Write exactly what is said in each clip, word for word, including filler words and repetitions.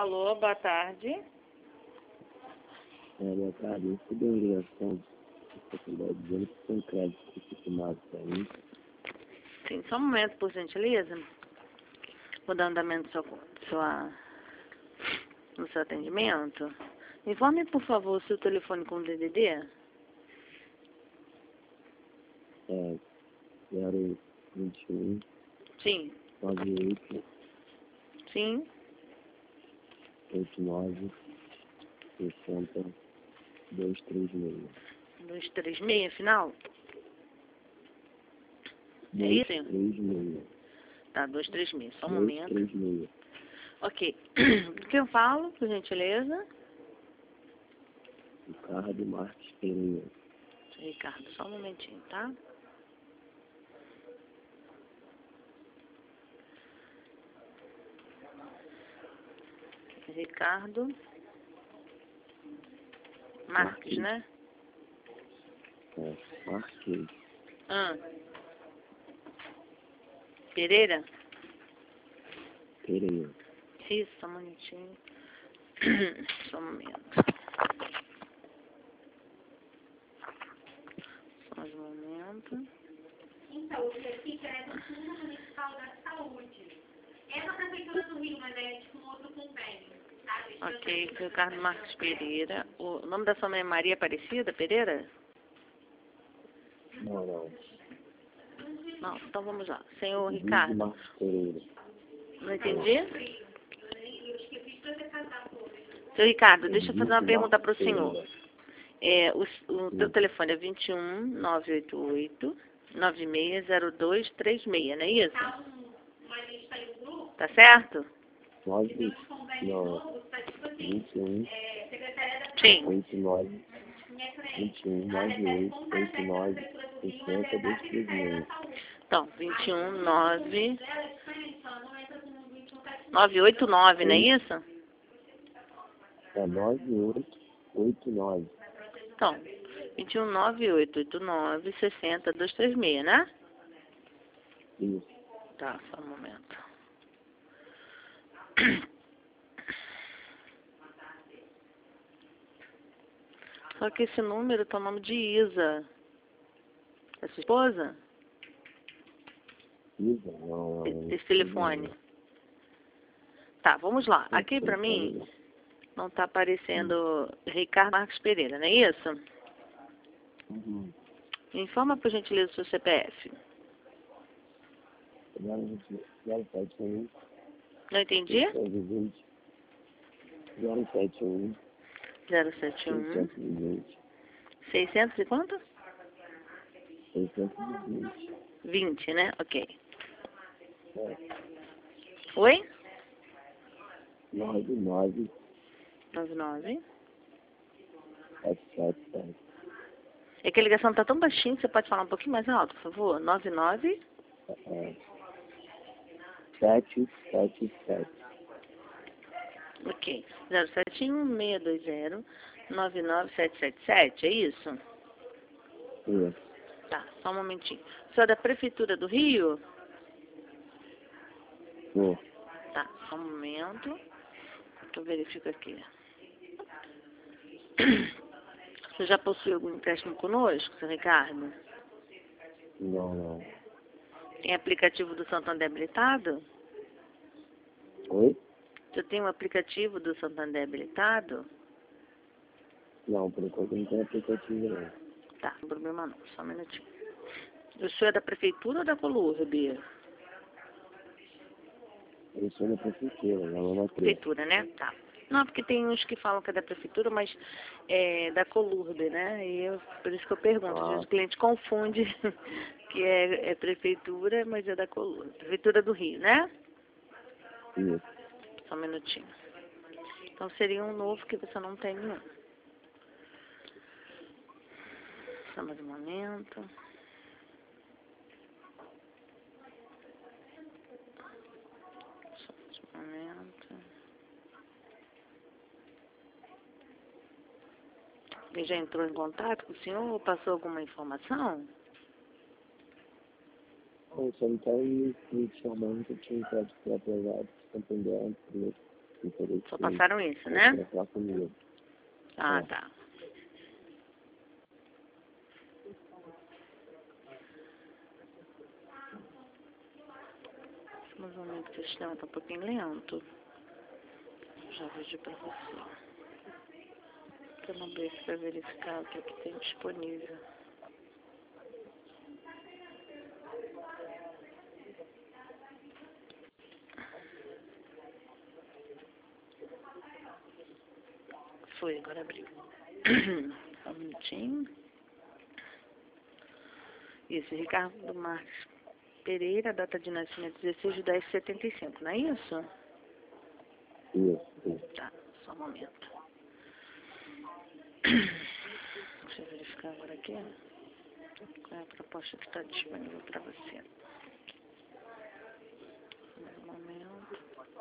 Alô, boa tarde. É, boa tarde. Eu recebi uma ligação da faculdade dizendo que tem crédito confirmado para mim. Sim, só um momento, por gentileza. Vou dar andamento do seu, sua, no seu atendimento. Informe, por favor, o seu telefone com D D D. É zero vinte e um, Sim. nove oito, Sim. oito nove, sessenta, dois três seis. dois três seis, final? É dois isso? três seis. Tá, dois três seis. Só um dois momento. três seis. Ok. O que eu falo, por gentileza? Ricardo Marques Pereira. Ricardo, só um momentinho, tá? Ricardo Marques, né? É, Marques. Ah. Pereira? Pereira. Isso, só um minutinho. Só um momento. Só um momento. Então, o que é do Fundo Municipal da Saúde. É na Prefeitura do Rio, mas é tipo um outro convênio, sabe? Ok, Ricardo Marques Pereira. O nome da sua mãe é Maria Aparecida Pereira? Não, não. Não, então vamos lá. Senhor Luiz Ricardo. Marques Pereira. Não entendi? Senhor Ricardo, deixa eu fazer uma pergunta para o senhor. É, o, o teu telefone é vinte e um, nove oito oito, nove seis zero dois três seis, não é isso? Tá certo? nove, não, vinte e um, Sim. oito nove, vinte e um, nove oito, oito nove, sessenta, dois três seis. Então, vinte e um, nove, nove oito nove, não é isso? É nove oito oito nove. Então, vinte e um, nove oito oito nove, sessenta, dois três seis, né? Isso. Tá, só um momento. Só que esse número tá o nome de Isa. É sua esposa? Isa, não, não. Esse telefone. Tá, vamos lá. Aqui pra mim não tá aparecendo Ricardo Marques Pereira, não é isso? Uhum. Informa por gentileza o seu C P F. zero sete um. Não entendi? zero sete um. zero sete um. seiscentos e vinte. seiscentos e quanto? seiscentos e vinte. vinte, né? Ok. É. Oi? nove nove nove nove. sete sete sete. É que a ligação tá tão baixinha, você pode falar um pouquinho mais alto, por favor? nove nove. É. sete sete sete. Ok. zero sete um, seis dois zero, nove nove sete sete sete, é isso? Isso. Tá, só um momentinho. O senhor é da Prefeitura do Rio? Pô. Tá, só um momento. Eu verifico aqui. Você já possui algum empréstimo conosco, seu Ricardo? Não, não. Tem aplicativo do Santander habilitado? Oi? Você tem um aplicativo do Santander habilitado? Não, por enquanto não tem aplicativo não. Tá, não tem problema não, só um minutinho. O senhor é da Prefeitura ou da Colurbe? Eu sou da prefeitura, na Lona três. Prefeitura, né? Tá. Não, porque tem uns que falam que é da Prefeitura, mas é da Colurbe, né? E eu, por isso que eu pergunto. Às vezes Ah. o cliente confunde que é, é Prefeitura, mas é da Colurbe. Prefeitura do Rio, né? Isso. Só um minutinho. Então seria um novo que você não tem nenhum. Só mais um momento. Só mais um momento. Ele já entrou em contato com o senhor ou passou alguma informação? Bom, só não tá me, me chamando que eu tinha um crédito aprovado, Santander, Só passaram isso, né? Pra falar comigo. Ah, É. tá. Mas o momento que o sistema tá um pouquinho lento. Já vejo pra você. Pra não ver aqui pra verificar o que, é que tem disponível. Foi, agora abriu. Só um minutinho. Isso, Ricardo Marques Pereira, data de nascimento dezesseis de dez de setenta e cinco, não é isso? Isso, isso. Tá, só um momento. Deixa eu verificar agora aqui. Qual é a proposta que está disponível para você? Um momento.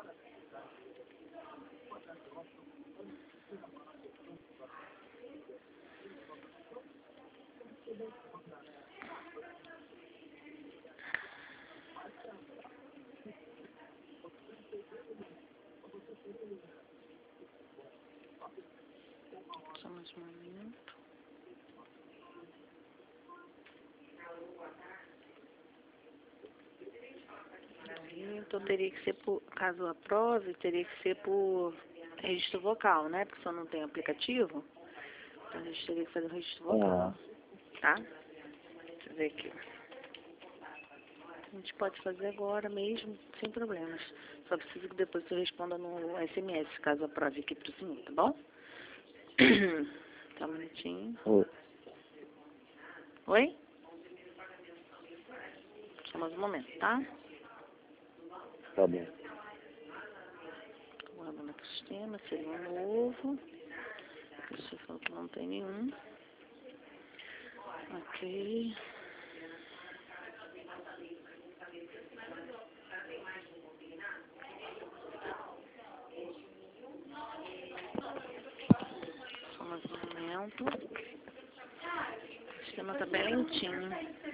Só mais um momento. Então teria que ser por, caso aprove, teria que ser por registro vocal, né? Porque se eu não tem aplicativo, então a gente teria que fazer o registro vocal, tá? Deixa eu ver aqui. A gente pode fazer agora mesmo, sem problemas. Só preciso que depois você responda no S M S, caso aprove aqui pro senhor, tá bom? Tá um minutinho. Oi. Oi? Só mais um momento, tá? Tá bom. Guardando aqui o sistema, seria um novo. Você falou que não tem nenhum. Ok. Só mais um momento. O sistema tá bem lentinho.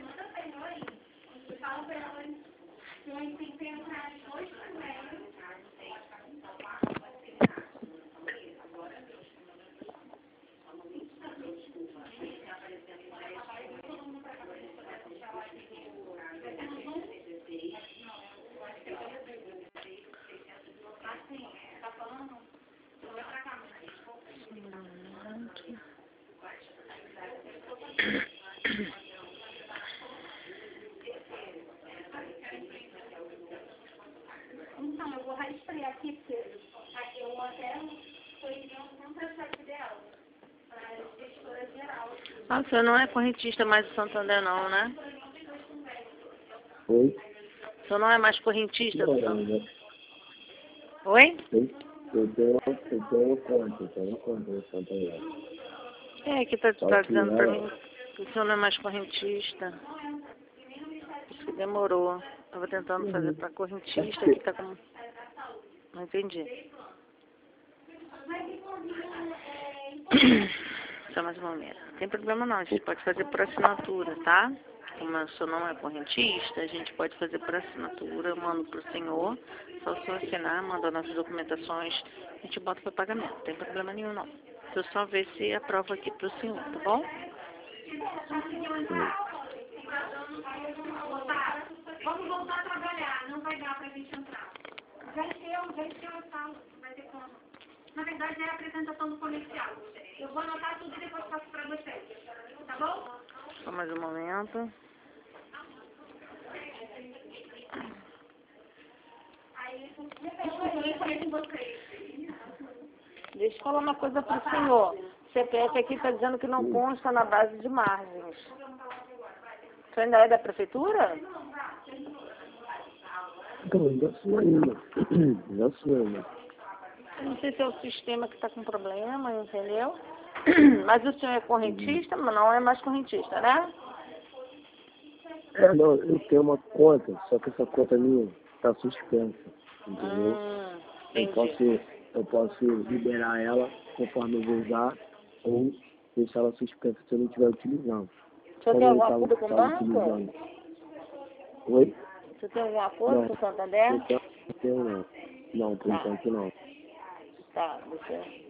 Então, eu vou rastrear aqui, porque eu até foi não processo ideal. Para a gestora geral. Ah, o senhor não é correntista mais do Santander não, né? Oi? O senhor não é mais correntista do Não, Santander? né? Oi? Eu tenho, eu tenho conta, eu tenho conta no Santander. É, que tá, Só tá que dizendo pra ela- mim que o senhor não é mais correntista. Isso que demorou. Tava tentando fazer pra correntista, que tá com... Não entendi. Só mais um momento. Não tem problema não, a gente pode fazer por assinatura, tá? Como o senhor não é correntista, a gente pode fazer por assinatura, eu mando pro senhor, só o senhor assinar, manda nossas documentações, a gente bota para pagamento, não tem problema nenhum não. Eu só ver se aprova aqui pro senhor, tá bom? Vamos voltar a trabalhar, não vai dar pra gente entrar. Já encheu, já encheu a sala, vai ter como. Na verdade é a apresentação do comercial. Eu vou anotar tudo e depois passo pra vocês. Tá bom? Só mais um momento. Aí, eu falei com vocês. Deixa eu falar uma coisa pro senhor. O C P F aqui tá dizendo que não consta na base de margens. Você ainda é da prefeitura? Então, já sou ainda. Já sou ainda. Eu não sei se é o sistema que está com problema, entendeu? Mas o senhor é correntista, mas não é mais correntista, né? É, não, eu tenho uma conta, só que essa conta minha está suspensa, entendeu? Hum, eu, entendi. posso, eu posso liberar ela conforme eu vou usar ou deixar ela suspensa se eu não estiver utilizando. O senhor Como tem eu algum tava- acordo com o tava banco? utilizando. Oi? Você tem algum acordo Não. com o Santander? Eu tenho, eu tenho não. Não, por Tá. enquanto não. Você...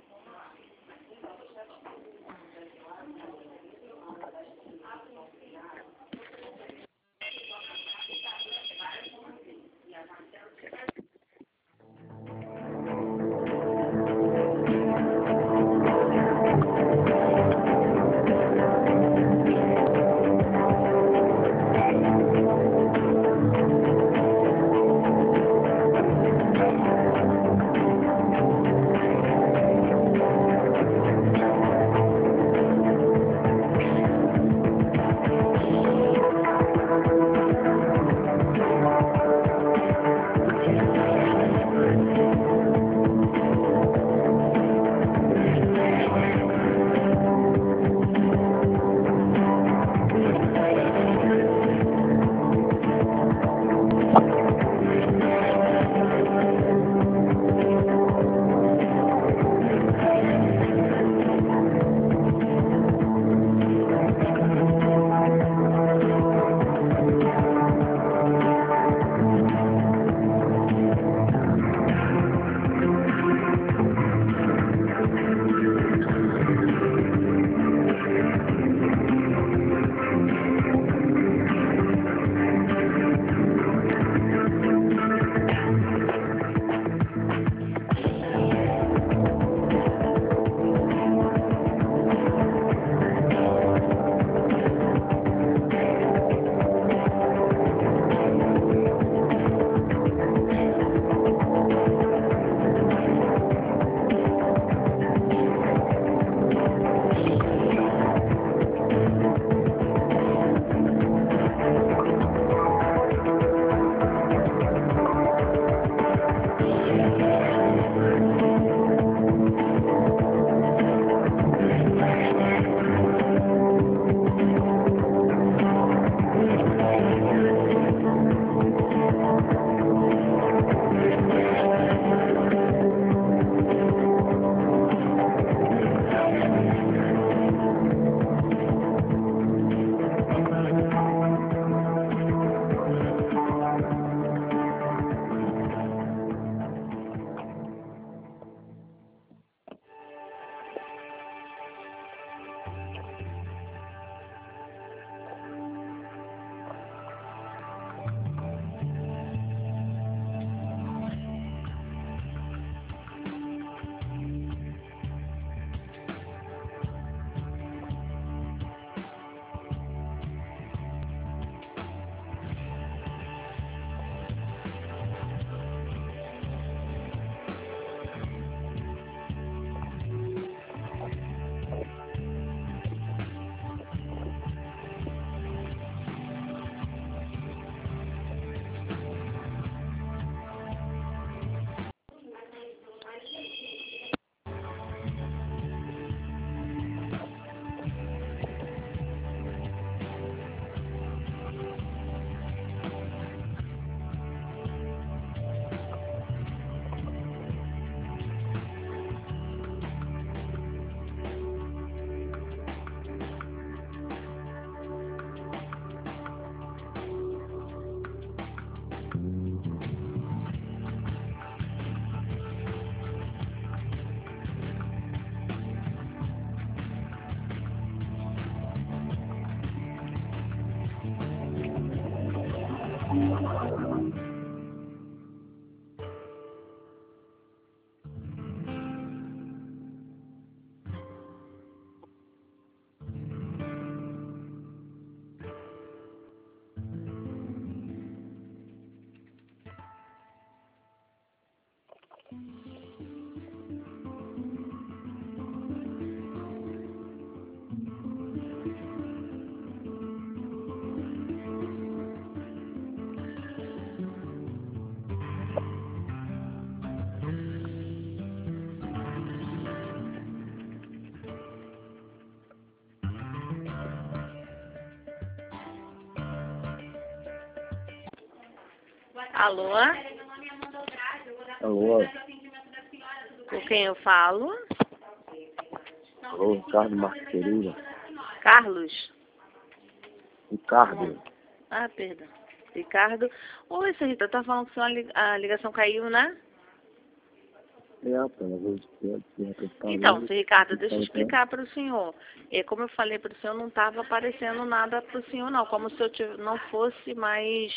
Alô? Alô? Com quem eu falo? Alô, Ricardo Marqueira. Carlos? Ricardo. Ah, perdão. Ricardo. Oi, Rita, tá falando que sua li- a ligação caiu, né? É, pelo amor de Deus, né? Então, seu Ricardo, deixa eu explicar para o senhor. É, como eu falei para o senhor, não estava aparecendo nada para o senhor, não. Como se eu tiv- não fosse mais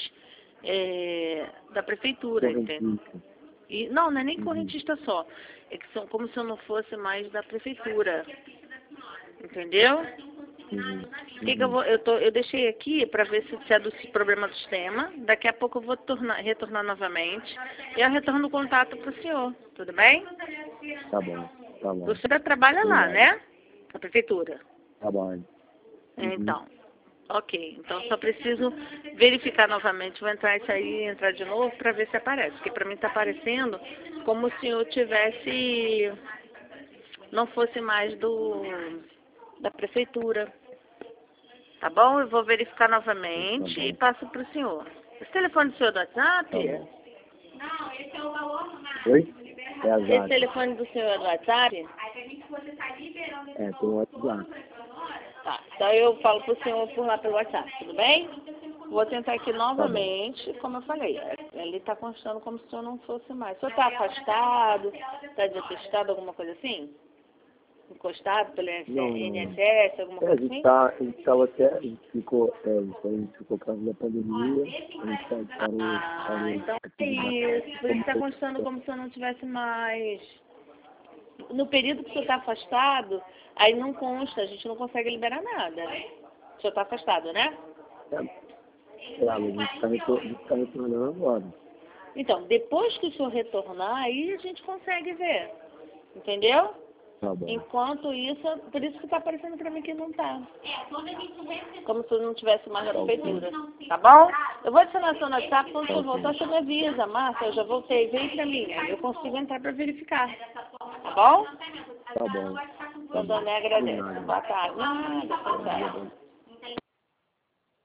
é, da prefeitura, entendeu? E, não, não é nem Uhum. correntista só. É que são como se eu não fosse mais da prefeitura. Entendeu? Uhum. O que que eu, vou, eu, tô, eu deixei aqui para ver se, se é do problema do sistema. Daqui a pouco eu vou tornar, retornar novamente. E eu retorno o contato para o senhor. Tudo bem? Tá bom, tá bom. O senhor trabalha lá, Obrigado. né? Na prefeitura. Tá bom. Uhum. Então. Ok. Então só preciso verificar novamente. Vou entrar e sair, entrar de novo para ver se aparece. Porque para mim está aparecendo como se o senhor tivesse... Não fosse mais do... da prefeitura. Tá bom? Eu vou verificar novamente Tá bom. e passo para o senhor. Esse telefone do senhor do WhatsApp? Tá bom. Não, esse é o valor, Oi? É a Esse Jade. telefone do senhor é do WhatsApp? aí a gente você está liberando esse É, tem o WhatsApp. Tá. Então eu falo pro senhor por lá pelo WhatsApp, tudo bem? Vou tentar aqui Tá novamente, como eu falei. Ele está constando como se o senhor não fosse mais. O senhor está afastado? Está desatestado, alguma coisa assim? Encostado pelo Não, não, I N não. S S, alguma É, a coisa gente assim? tá, a gente tava até, a gente ficou, é, a gente ficou por causa da pandemia, a gente tá- parou, Ah, parou então é atividade. isso. Por isso está constando como se o senhor não tivesse mais. No período que o senhor está afastado, aí não consta, a gente não consegue liberar nada. O senhor está afastado, né? É, é, a gente tá, retor- a gente tá retornando agora. Então, depois que o senhor retornar, aí a gente consegue ver. Entendeu? Tá bom. Enquanto isso, por isso que está aparecendo para mim que não está. É, quando a gente recebe, Como se eu não tivesse mais na prefeitura. Tá bom? Eu vou adicionar seu WhatsApp, quando o senhor Tá ok. voltar, você me avisa. Márcia, eu já voltei, vem para mim. Aí eu consigo entrar para verificar. Tá bom? Tá bom. Então, Dona, agradece. Obrigado. Boa tarde. Nada, tchau, tchau. Obrigado.